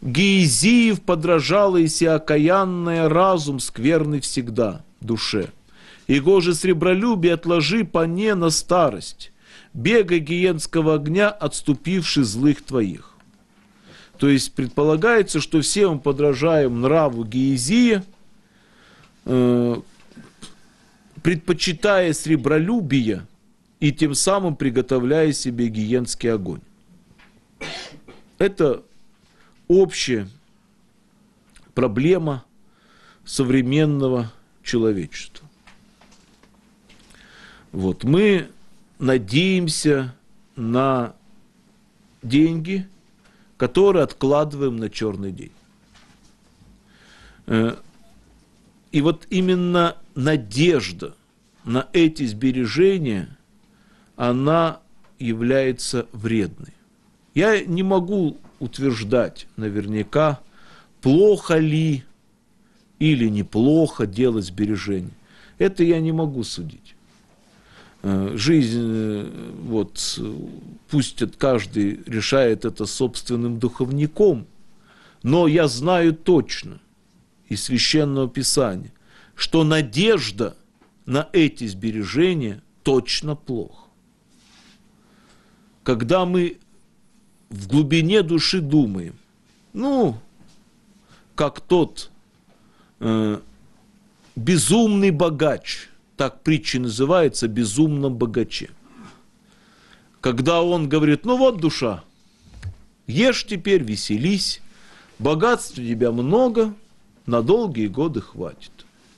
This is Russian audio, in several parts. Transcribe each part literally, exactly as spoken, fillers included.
Геизиев подражало и окаянное разум скверный всегда душе. Его же сребролюбие отложи поне на старость, бега гиенского огня, отступивши злых твоих. То есть предполагается, что все мы подражаем нраву Геизия, э, предпочитая сребролюбие и тем самым приготовляя себе гиенский огонь. Это общая проблема современного человечества. Вот. Мы надеемся на деньги, которые откладываем на черный день. И вот именно надежда на эти сбережения, она является вредной. Я не могу утверждать наверняка, плохо ли или неплохо делать сбережения. Это я не могу судить. Жизнь, вот, пусть каждый решает это собственным духовником, но я знаю точно из Священного Писания, что надежда на эти сбережения точно плохо. Когда мы в глубине души думаем, ну, как тот э, безумный богач, так притча называется, безумном богаче. Когда он говорит, ну вот душа, ешь теперь, веселись, богатства у тебя много, на долгие годы хватит.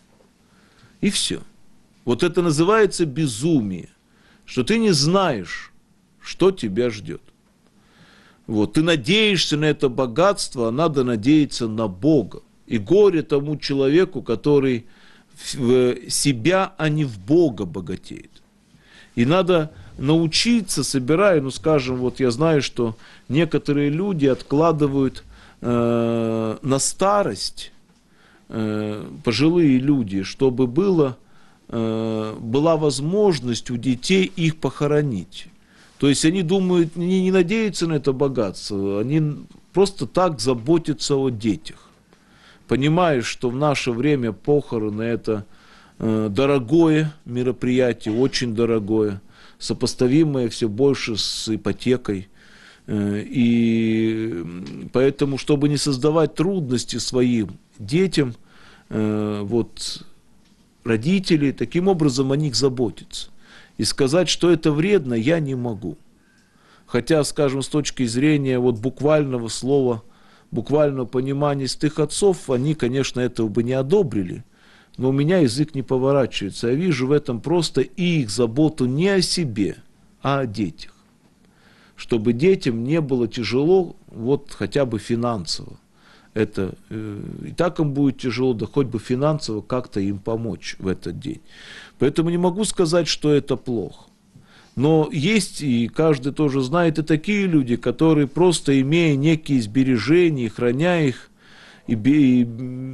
И все. Вот это называется безумие, что ты не знаешь, что тебя ждет. Вот, ты надеешься на это богатство, а надо надеяться на Бога. И горе тому человеку, который в себя, а не в Бога богатеет. И надо научиться, собирая, ну скажем, вот я знаю, что некоторые люди откладывают э, на старость, э, пожилые люди, чтобы было, э, была возможность у детей их похоронить. То есть они думают, не, не надеются на это богатство, они просто так заботятся о детях. Понимаешь, что в наше время похороны это э, дорогое мероприятие, очень дорогое, сопоставимое все больше с ипотекой. Э, и поэтому, чтобы не создавать трудности своим детям, э, вот, родители, таким образом о них заботятся. И сказать, что это вредно, я не могу. Хотя, скажем, с точки зрения вот буквального слова, буквального понимания святых отцов, они, конечно, этого бы не одобрили. Но у меня язык не поворачивается. Я вижу в этом просто их заботу не о себе, а о детях. Чтобы детям не было тяжело, вот хотя бы финансово. Это, э, и так им будет тяжело, да хоть бы финансово как-то им помочь в этот день. Поэтому не могу сказать, что это плохо. Но есть, и каждый тоже знает, и такие люди, которые просто имея некие сбережения, храня их, и, и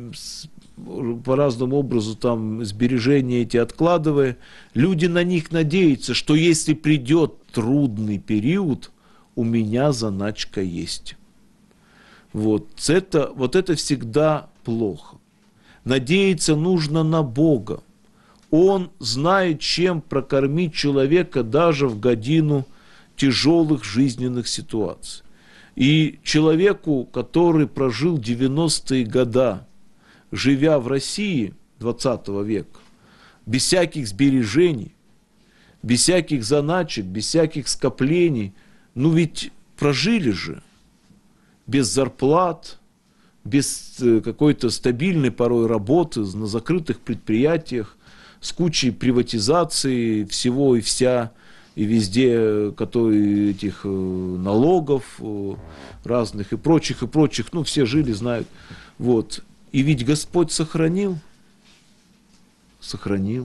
по разному образу там сбережения эти откладывая, люди на них надеются, что если придет трудный период, у меня заначка есть. Вот это, вот это всегда плохо. Надеяться нужно на Бога. Он знает, чем прокормить человека даже в годину тяжелых жизненных ситуаций. И человеку, который прожил девяностые годы, живя в России двадцатого века, без всяких сбережений, без всяких заначек, без всяких скоплений, ну ведь прожили же. Без зарплат, без какой-то стабильной порой работы на закрытых предприятиях, с кучей приватизации всего и вся, и везде которые, этих налогов разных и прочих, и прочих, ну все жили, знают. Вот. И ведь Господь сохранил, сохранил.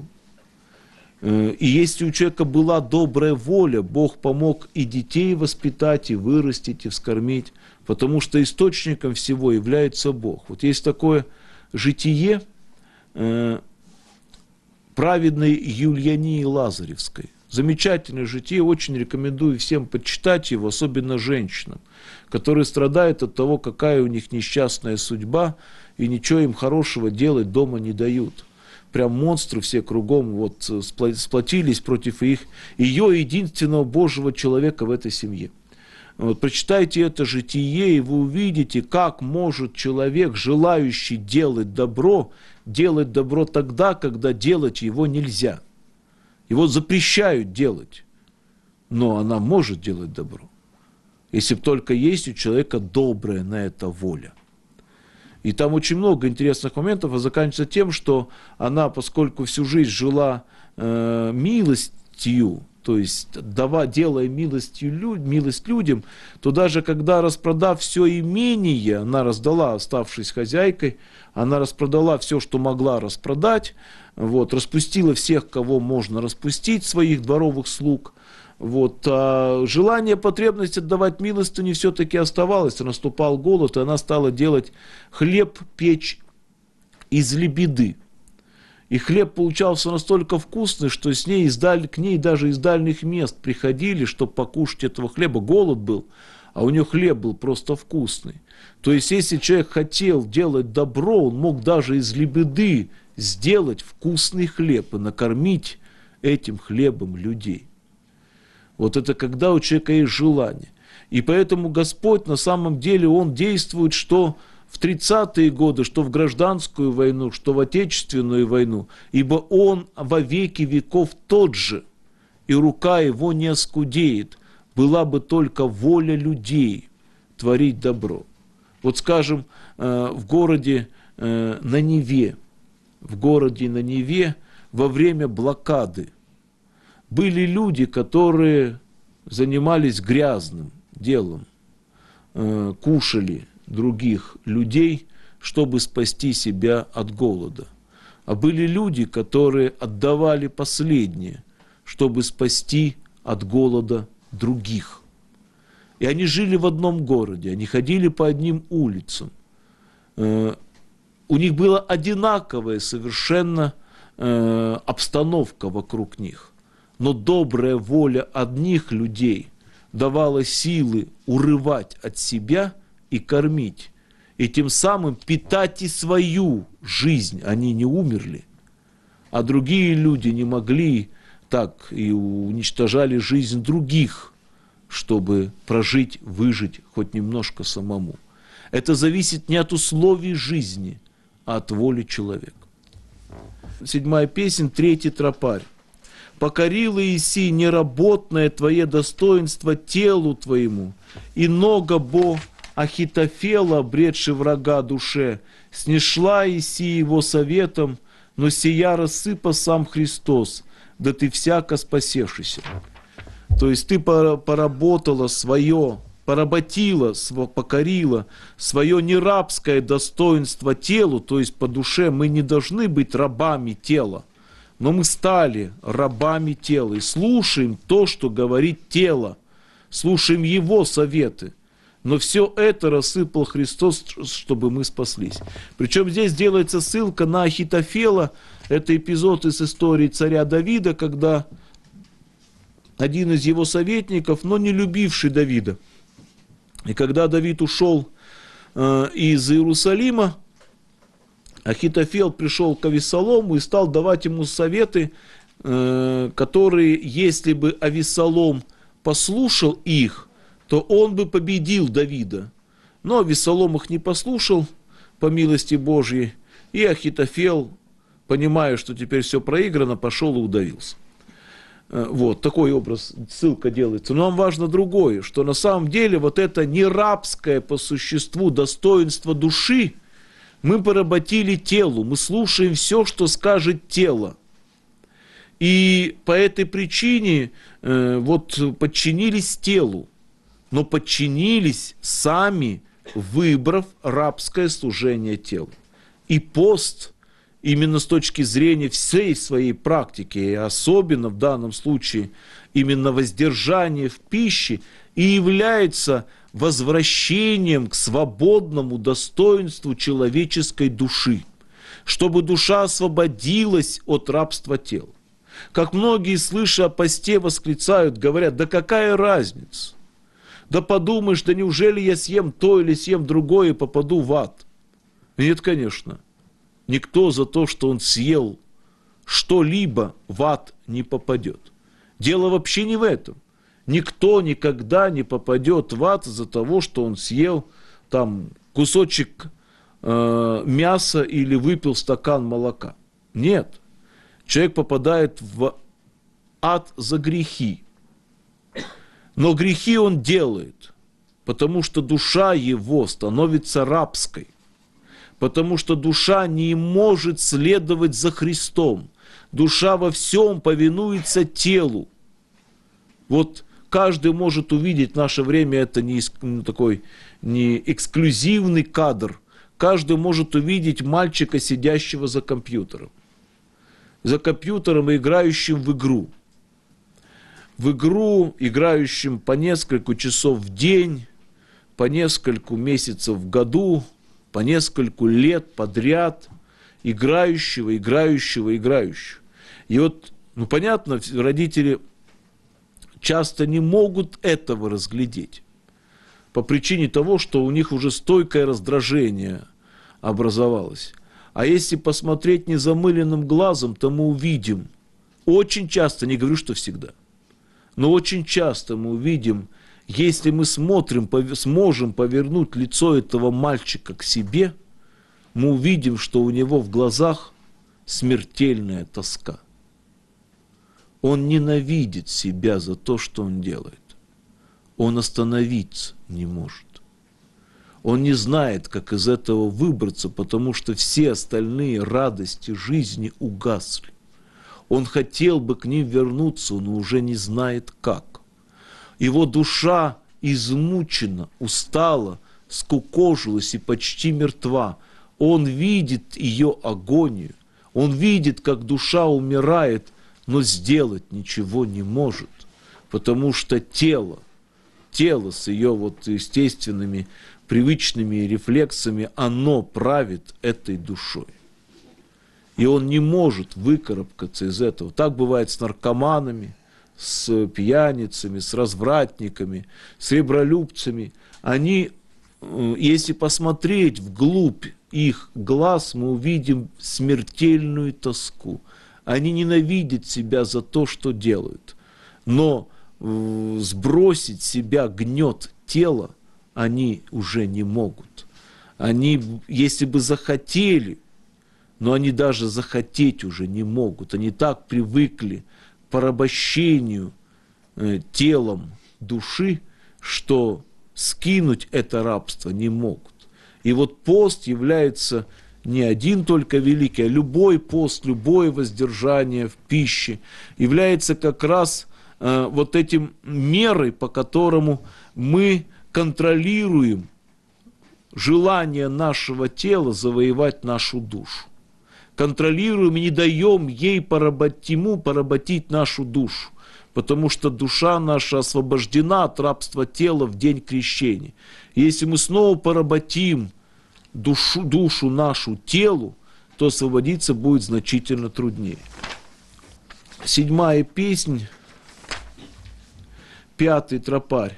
И если у человека была добрая воля, Бог помог и детей воспитать, и вырастить, и вскормить, потому что источником всего является Бог. Вот есть такое житие э, праведной Юлиании Лазаревской. Замечательное житие, очень рекомендую всем почитать его, особенно женщинам, которые страдают от того, какая у них несчастная судьба, и ничего им хорошего делать дома не дают. Прям монстры все кругом вот сплотились против их, ее единственного Божьего человека в этой семье. Вот, прочитайте это житие, и вы увидите, как может человек, желающий делать добро, делать добро тогда, когда делать его нельзя. Его запрещают делать, но она может делать добро, если только есть у человека добрая на это воля. И там очень много интересных моментов, а заканчивается тем, что она, поскольку всю жизнь жила э, милостью, то есть дава, делая милостью, милость людям, то даже когда, распродав все имение, она раздала, оставшись хозяйкой, она распродала все, что могла распродать, вот, распустила всех, кого можно распустить, своих дворовых слуг. Вот, а желание, потребность отдавать милостыню все-таки оставалось, наступал голод, и она стала делать хлеб, печь из лебеды. И хлеб получался настолько вкусный, что с ней издаль, к ней даже из дальних мест приходили, чтобы покушать этого хлеба. Голод был, а у нее хлеб был просто вкусный. То есть, если человек хотел делать добро, он мог даже из лебеды сделать вкусный хлеб и накормить этим хлебом людей. Вот это когда у человека есть желание. И поэтому Господь на самом деле, Он действует, что в тридцатые годы, что в гражданскую войну, что в отечественную войну, ибо Он во веки веков тот же, и рука Его не оскудеет, была бы только воля людей творить добро. Вот скажем, в городе на Неве, в городе на Неве во время блокады были люди, которые занимались грязным делом, кушали других людей, чтобы спасти себя от голода. А были люди, которые отдавали последнее, чтобы спасти от голода других. И они жили в одном городе, они ходили по одним улицам. У них была одинаковая совершенно обстановка вокруг них. Но добрая воля одних людей давала силы урывать от себя и кормить. И тем самым питать и свою жизнь. Они не умерли. А другие люди не могли так и уничтожали жизнь других, чтобы прожить, выжить хоть немножко самому. Это зависит не от условий жизни, а от воли человека. Седьмая песня, третий тропарь. «Покорило Иси неработное твое достоинство телу твоему, и нога бо Ахитофела, обретши врага душе, снешла Иси его советом, но сия рассыпа сам Христос, да ты всяко спасешься». То есть ты поработала свое, поработила, покорила свое нерабское достоинство телу, то есть по душе. Мы не должны быть рабами тела, но мы стали рабами тела и слушаем то, что говорит тело, слушаем его советы. Но все это рассыпал Христос, чтобы мы спаслись. Причем здесь делается ссылка на Ахитофела. Это эпизод из истории царя Давида, когда один из его советников, но не любивший Давида, и когда Давид ушел э, из Иерусалима, Ахитофел пришел к Авессалому и стал давать ему советы, э, которые, если бы Авессалом послушал их, то он бы победил Давида. Но Авессалом их не послушал, по милости Божьей, и Ахитофел, понимая, что теперь все проиграно, пошел и удавился. Вот такой образ, ссылка делается. Но нам важно другое, что на самом деле вот это не рабское по существу достоинство души мы поработили телу, мы слушаем все, что скажет тело. И по этой причине э, вот подчинились телу, но подчинились сами, выбрав рабское служение телу. И пост именно с точки зрения всей своей практики, и особенно в данном случае именно воздержание в пище, и является возвращением к свободному достоинству человеческой души, чтобы душа освободилась от рабства тела. Как многие, слыша о посте, восклицают, говорят, да какая разница? Да подумаешь, да неужели я съем то или съем другое и попаду в ад? Нет, конечно. Никто за то, что он съел что-либо, в ад не попадет. Дело вообще не в этом. Никто никогда не попадет в ад из-за того, что он съел там кусочек э, мяса или выпил стакан молока. Нет. Человек попадает в ад за грехи. Но грехи он делает, потому что душа его становится рабской. Потому что душа не может следовать за Христом. Душа во всем повинуется телу. Вот каждый может увидеть, в наше время это не такой не эксклюзивный кадр. Каждый может увидеть мальчика, сидящего за компьютером. За компьютером и играющим в игру. В игру, играющим по несколько часов в день, по несколько месяцев в году, по несколько лет подряд, играющего, играющего, играющего. И вот, ну понятно, родители часто не могут этого разглядеть по причине того, что у них уже стойкое раздражение образовалось. А если посмотреть незамыленным глазом, то мы увидим, очень часто, не говорю, что всегда, но очень часто мы увидим, если мы смотрим, сможем повернуть лицо этого мальчика к себе, мы увидим, что у него в глазах смертельная тоска. Он ненавидит себя за то, что он делает. Он остановиться не может. Он не знает, как из этого выбраться, потому что все остальные радости жизни угасли. Он хотел бы к ним вернуться, но уже не знает как. Его душа измучена, устала, скукожилась и почти мертва. Он видит ее агонию. Он видит, как душа умирает, но сделать ничего не может, потому что тело, тело с ее вот естественными, привычными рефлексами, оно правит этой душой. И он не может выкарабкаться из этого. Так бывает с наркоманами, с пьяницами, с развратниками, с ребролюбцами. Они, если посмотреть вглубь их глаз, мы увидим смертельную тоску. Они ненавидят себя за то, что делают. Но сбросить с себя гнет тела они уже не могут. Они, если бы захотели, но они даже захотеть уже не могут. Они так привыкли к порабощению э, телом души, что скинуть это рабство не могут. И вот пост является не один только великий, а любой пост, любое воздержание в пище является как раз э, вот этим мерой, по которому мы контролируем желание нашего тела завоевать нашу душу. Контролируем и не даем ей поработить, ему поработить нашу душу, потому что душа наша освобождена от рабства тела в день крещения. Если мы снова поработим душу, душу нашу телу, то освободиться будет значительно труднее. Седьмая песнь, пятый тропарь.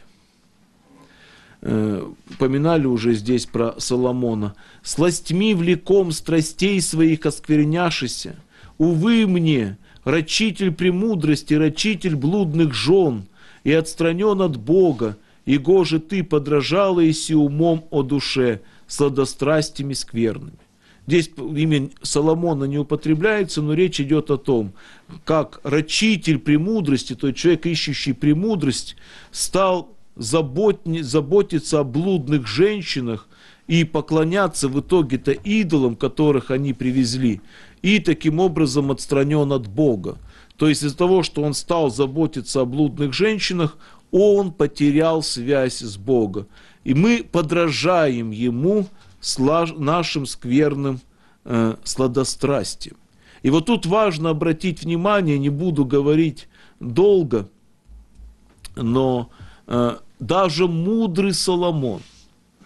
Э, упоминали уже здесь про Соломона. «Сластьми влеком страстей своих оскверняшися, увы мне, рачитель премудрости, рачитель блудных жен, и отстранен от Бога, и гоже ты подражала иси умом о душе, сладострастиями скверными». Здесь имя Соломона не употребляется, но речь идет о том, как рачитель премудрости, то есть человек, ищущий премудрость, стал заботиться о блудных женщинах и поклоняться в итоге-то идолам, которых они привезли, и таким образом отстранен от Бога. То есть из-за того, что он стал заботиться о блудных женщинах, он потерял связь с Богом. И мы подражаем ему с нашим скверным э, сладострастием. И вот тут важно обратить внимание, не буду говорить долго, но э, даже мудрый Соломон,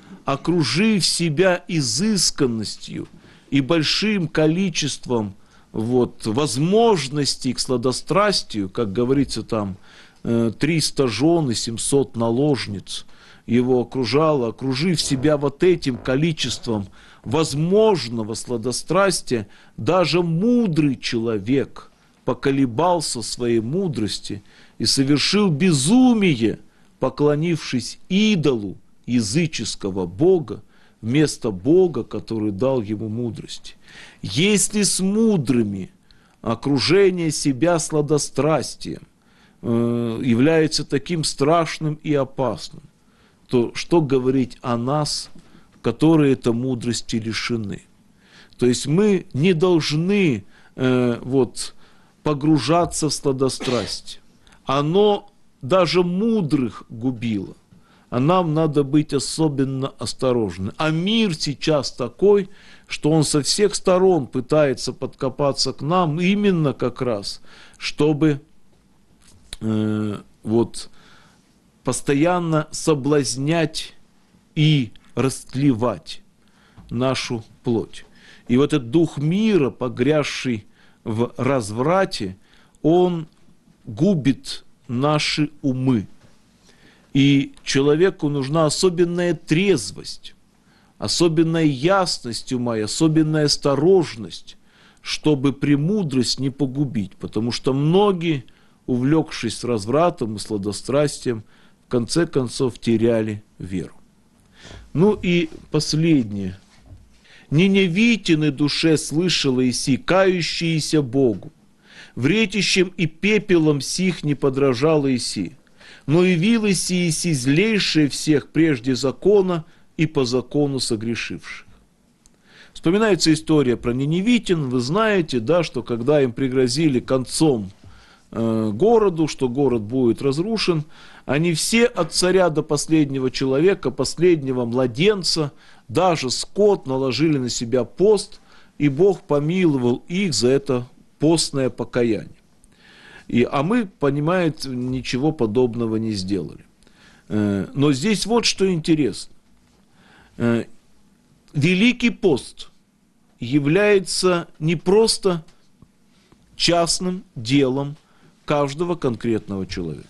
окружив себя изысканностью и большим количеством вот, возможностей к сладострастию, как говорится там, триста жен и семьсот наложниц его окружало, окружив себя вот этим количеством возможного сладострастия, даже мудрый человек поколебался в своей мудрости и совершил безумие, поклонившись идолу языческого бога, вместо Бога, который дал ему мудрости. Если с мудрыми окружение себя сладострастием э, является таким страшным и опасным, то что говорить о нас, которые этой мудрости лишены? То есть мы не должны э, вот, погружаться в сладострастие. Оно даже мудрых губило. А нам надо быть особенно осторожны. А мир сейчас такой, что он со всех сторон пытается подкопаться к нам именно как раз, чтобы э, вот, постоянно соблазнять и растлевать нашу плоть. И вот этот дух мира, погрязший в разврате, он губит наши умы. И человеку нужна особенная трезвость, особенная ясность ума и особенная осторожность, чтобы премудрость не погубить. Потому что многие, увлекшись развратом и сладострастием, в конце концов теряли веру. Ну и последнее. «Ниневитины душе слышала Иси, кающиеся Богу, вретищем и пепелом сих не подражала Иси, но явилась Иси злейшее всех прежде закона и по закону согрешивших». Вспоминается история про ниневитин. Вы знаете, да, что когда им пригрозили концом э, городу, что город будет разрушен, они все от царя до последнего человека, последнего младенца, даже скот наложили на себя пост, и Бог помиловал их за это постное покаяние. И, а мы, понимаете, ничего подобного не сделали. Но здесь вот что интересно. Великий пост является не просто частным делом каждого конкретного человека.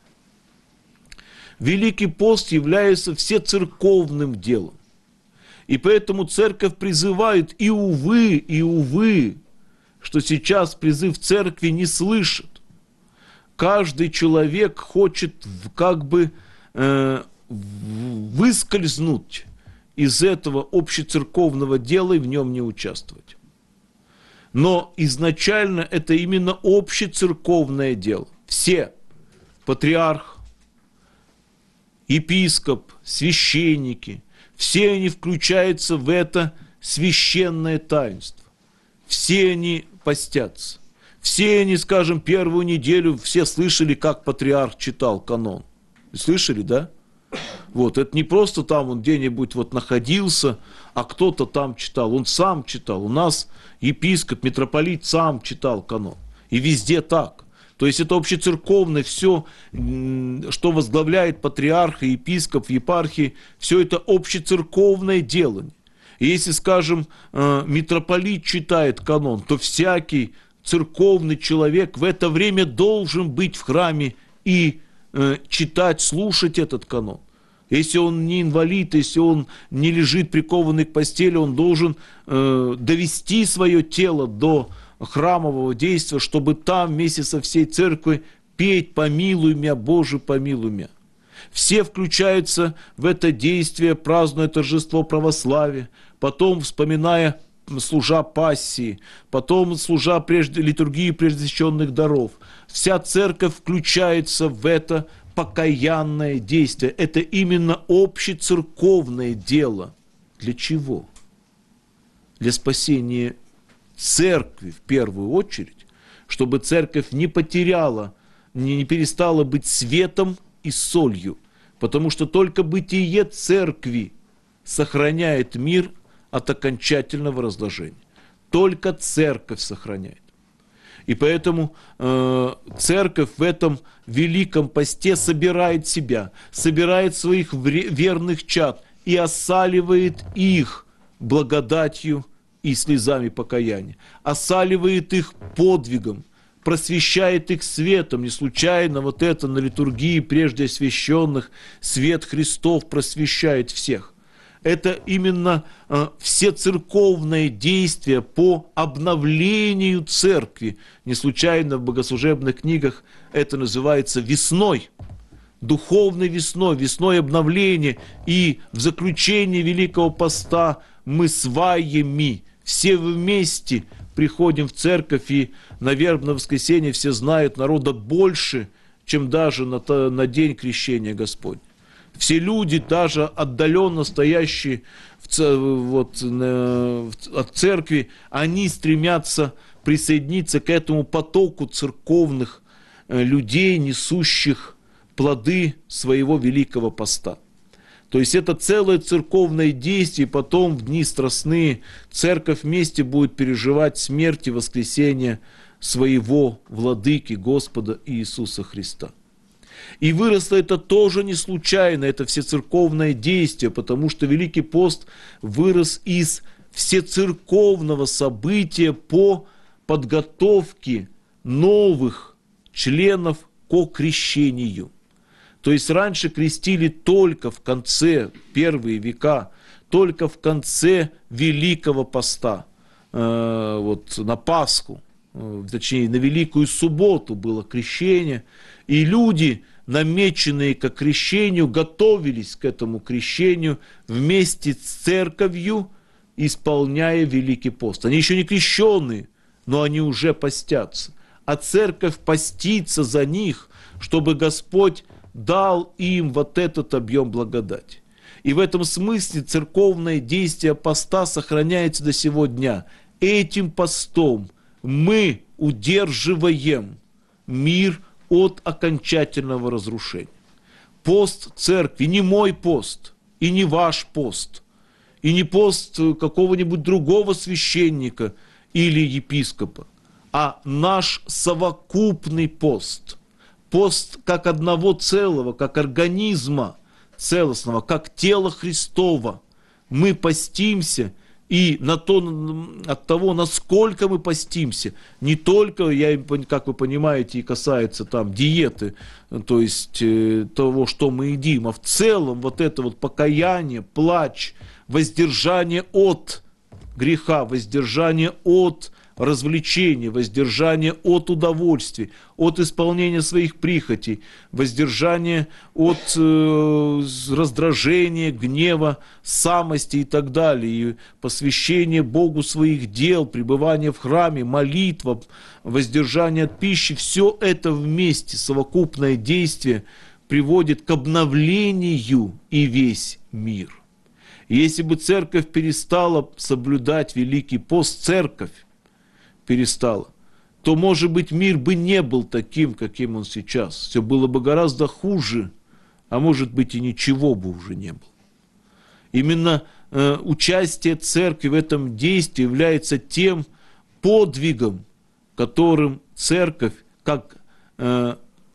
Великий пост является всецерковным делом. И поэтому церковь призывает, и увы, и увы, что сейчас призыв церкви не слышит. Каждый человек хочет как бы э, выскользнуть из этого общецерковного дела и в нем не участвовать. Но изначально это именно общецерковное дело. Все, патриарх, епископ, священники, все они включаются в это священное таинство. Все они постятся. Все они, скажем, первую неделю все слышали, как патриарх читал канон. Слышали, да? Вот, это не просто там он где-нибудь вот находился, а кто-то там читал. Он сам читал. У нас епископ, митрополит сам читал канон. И везде так. То есть это общецерковное все, что возглавляет патриарх, епископ, епархии, все это общецерковное делание. И если, скажем, митрополит читает канон, то всякий церковный человек в это время должен быть в храме и читать, слушать этот канон. Если он не инвалид, если он не лежит прикованный к постели, он должен довести свое тело до храмового действия, чтобы там вместе со всей церковью петь «Помилуй меня, Боже, помилуй меня». Все включаются в это действие, празднуя торжество православия, потом вспоминая, служа пассии, потом служа прежде, литургии преждесвященных даров. Вся церковь включается в это покаянное действие. Это именно общецерковное дело. Для чего? Для спасения церкви в первую очередь, чтобы церковь не потеряла, не перестала быть светом и солью, потому что только бытие церкви сохраняет мир от окончательного разложения. Только церковь сохраняет. И поэтому э, церковь в этом великом посте собирает себя, собирает своих верных чад и осаливает их благодатью и слезами покаяния, осаливает их подвигом, просвещает их светом. Не случайно вот это на литургии прежде освященных свет Христов просвещает всех. Это именно э, всецерковное действие по обновлению церкви. Не случайно в богослужебных книгах это называется весной, духовной весной, весной обновления. И в заключении Великого Поста мы сваями, все вместе приходим в церковь, и на вербное воскресенье все знают, народа больше, чем даже на, на день крещения Господня. Все люди, даже отдаленно стоящие в, вот, в, от церкви, они стремятся присоединиться к этому потоку церковных людей, несущих плоды своего Великого Поста. То есть это целое церковное действие, и потом в дни страстные церковь вместе будет переживать смерть и воскресение своего Владыки Господа Иисуса Христа. И выросло это тоже не случайно, это всецерковное действие, потому что Великий пост вырос из всецерковного события по подготовке новых членов ко крещению. То есть раньше крестили только в конце, первые века, только в конце Великого Поста, э, вот на Пасху, э, точнее на Великую Субботу было крещение, и люди, намеченные к крещению, готовились к этому крещению вместе с церковью, исполняя Великий пост. Они еще не крещенные, но они уже постятся. А церковь постится за них, чтобы Господь дал им вот этот объем благодати. И в этом смысле церковное действие поста сохраняется до сего дня. Этим постом мы удерживаем мир от окончательного разрушения. Пост церкви не мой пост, и не ваш пост, и не пост какого-нибудь другого священника или епископа, а наш совокупный пост. Пост как одного целого, как организма целостного, как тело Христова. Мы постимся, и на то, от того, насколько мы постимся, не только, я, как вы понимаете, и касается там диеты, то есть э, того, что мы едим, а в целом вот это вот покаяние, плач, воздержание от греха, воздержание от развлечения, воздержание от удовольствий, от исполнения своих прихотей, воздержание от э, раздражения, гнева, самости и так далее, и посвящение Богу своих дел, пребывание в храме, молитва, воздержание от пищи, все это вместе, совокупное действие приводит к обновлению и весь мир. Если бы церковь перестала соблюдать Великий пост, церковь перестала, то, может быть, мир бы не был таким, каким он сейчас. Все было бы гораздо хуже, а может быть и ничего бы уже не было. Именно э, участие церкви в этом действии является тем подвигом, которым церковь, как э,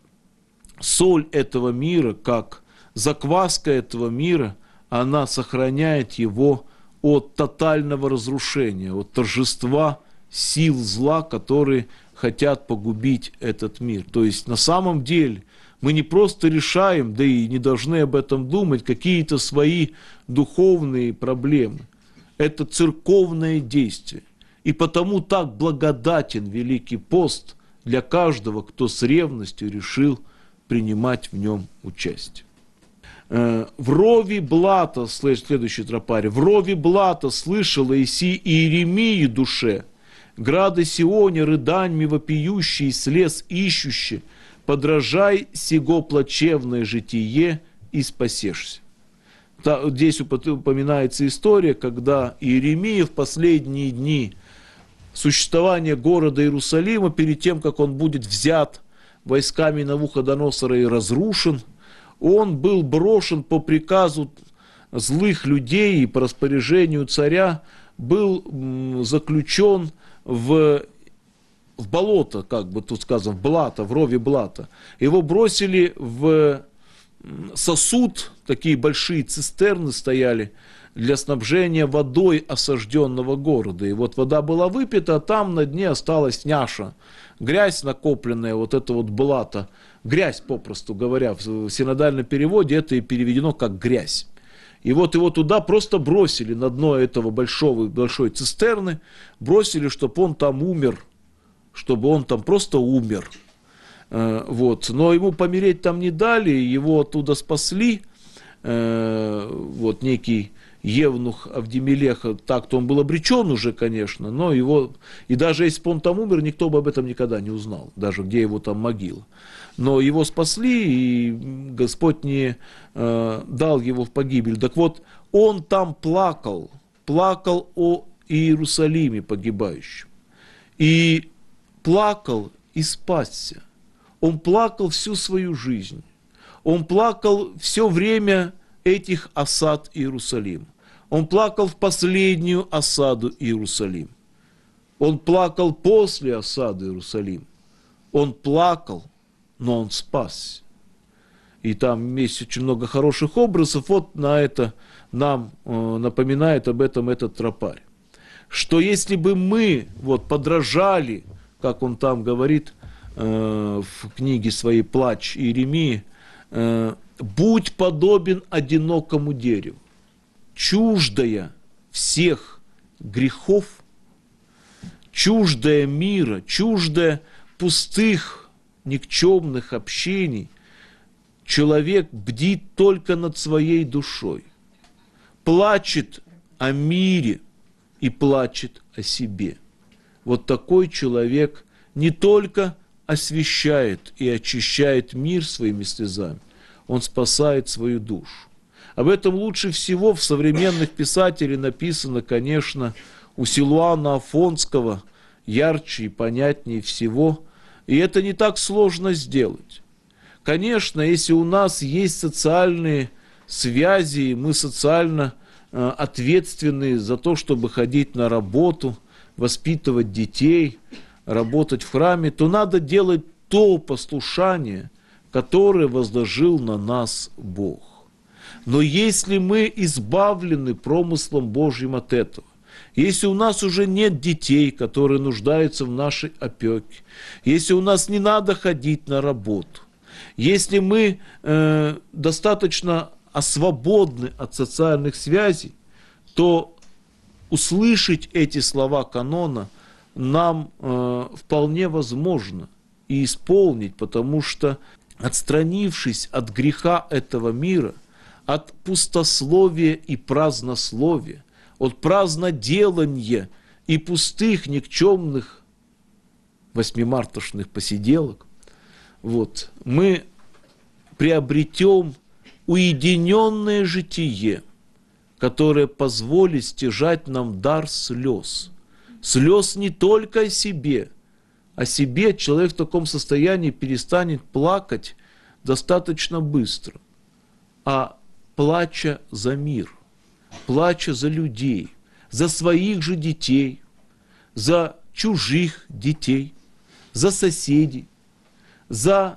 соль этого мира, как закваска этого мира, она сохраняет его от тотального разрушения, от торжества сил зла, которые хотят погубить этот мир. То есть на самом деле мы не просто решаем, да и не должны об этом думать, какие-то свои духовные проблемы. Это церковное действие. И потому так благодатен Великий пост для каждого, кто с ревностью решил принимать в нем участие. В рови блата, следующий тропарь, в рови блата слышала Иси Иеремии душе, грады Сионе рыданьми вопиющие, слез ищущие, подражай сего плачевное житие и спасешься. Здесь упоминается история, когда Иеремия в последние дни существования города Иерусалима, перед тем, как он будет взят войсками Навуходоносора и разрушен, он был брошен по приказу злых людей и по распоряжению царя, был заключен в, в болото, как бы тут сказано, в блато, в рове блата. Его бросили в сосуд, такие большие цистерны стояли, для снабжения водой осажденного города. И вот вода была выпита, а там на дне осталась няша. Грязь накопленная, вот это вот блато. Грязь, попросту говоря, в синодальном переводе это и переведено как грязь. И вот его туда просто бросили, на дно этого большого, большой цистерны, бросили, чтобы он там умер, чтобы он там просто умер. Вот. Но ему помереть там не дали, его оттуда спасли. Вот некий евнух Авдемелеха, так-то он был обречен уже, конечно, но его, и даже если бы он там умер, никто бы об этом никогда не узнал, даже где его там могила. Но его спасли, и Господь не э, дал его в погибель. Так вот, он там плакал, плакал о Иерусалиме погибающем. И плакал и спасся. Он плакал всю свою жизнь. Он плакал все время этих осад Иерусалима. Он плакал в последнюю осаду Иерусалима. Он плакал после осады Иерусалима. Он плакал, но он спасся. И там есть очень много хороших образов. Вот на это нам э, напоминает об этом этот тропарь. Что если бы мы вот подражали, как он там говорит э, в книге своей «Плач Иеремии», э, «Будь подобен одинокому дереву, чуждая всех грехов, чуждая мира, чуждая пустых, никчемных общений, человек бдит только над своей душой, плачет о мире и плачет о себе». Вот такой человек не только освещает и очищает мир своими слезами, он спасает свою душу. Об этом лучше всего в современных писателей написано, конечно, у Силуана Афонского, ярче и понятнее всего. И это не так сложно сделать. Конечно, если у нас есть социальные связи, мы социально э, ответственны за то, чтобы ходить на работу, воспитывать детей, работать в храме, то надо делать то послушание, которое возложил на нас Бог. Но если мы избавлены промыслом Божьим от этого, если у нас уже нет детей, которые нуждаются в нашей опеке, если у нас не надо ходить на работу, если мы э, достаточно свободны от социальных связей, то услышать эти слова канона нам э, вполне возможно и исполнить, потому что, отстранившись от греха этого мира, от пустословия и празднословия, от праздноделания и пустых, никчемных восьмимартошных посиделок, вот, мы приобретем уединенное житие, которое позволит стяжать нам дар слез. Слез не только о себе. О себе человек в таком состоянии перестанет плакать достаточно быстро, а плача за мир, плача за людей, за своих же детей, за чужих детей, за соседей, за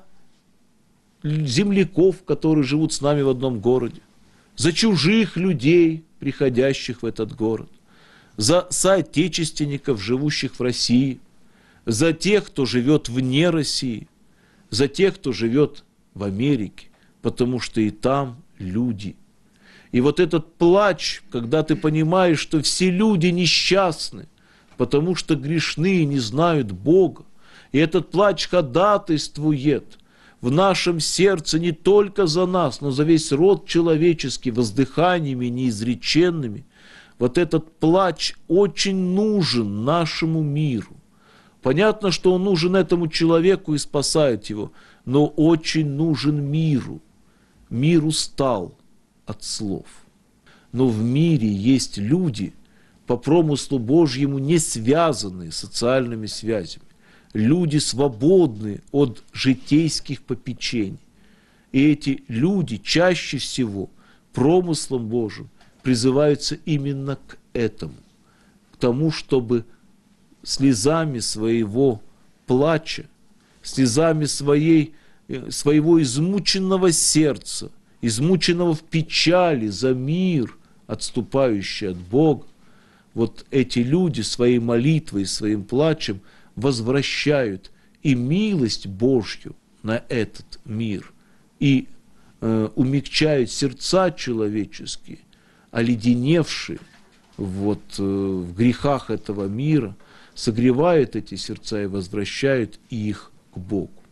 земляков, которые живут с нами в одном городе, за чужих людей, приходящих в этот город, за соотечественников, живущих в России, за тех, кто живет вне России, за тех, кто живет в Америке, потому что и там люди. И вот этот плач, когда ты понимаешь, что все люди несчастны, потому что грешны и не знают Бога, и этот плач ходатайствует в нашем сердце не только за нас, но за весь род человеческий, воздыханиями неизреченными. Вот этот плач очень нужен нашему миру. Понятно, что он нужен этому человеку и спасает его, но очень нужен миру. Мир устал от слов. Но в мире есть люди, по промыслу Божьему не связанные социальными связями. Люди, свободные от житейских попечений. И эти люди чаще всего промыслом Божьим призываются именно к этому, к тому, чтобы слезами своего плача, слезами своей, своего измученного сердца, измученного в печали за мир, отступающие от Бога, вот эти люди своей молитвой, своим плачем возвращают и милость Божью на этот мир, и э, умягчают сердца человеческие, оледеневшие вот, э, в грехах этого мира, согревают эти сердца и возвращают их к Богу.